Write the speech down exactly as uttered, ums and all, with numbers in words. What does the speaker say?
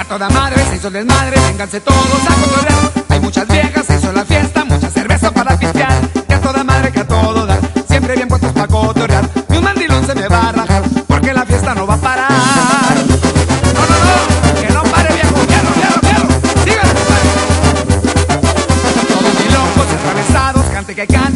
toda madre se hizo el desmadre, vénganse todos a cotorrear. Hay muchas viejas, se hizo la fiesta, mucha cerveza para pistear. Que a toda madre, que a todo dar, siempre bien puestos pa' cotorrear. Ni un mandilón se me va a rajar, porque la fiesta no va a parar. No, no, no, que no pare, viejo, quiero, quiero, quiero. Síganme, compadre. Todos muy locos, atravesados, cante que cante.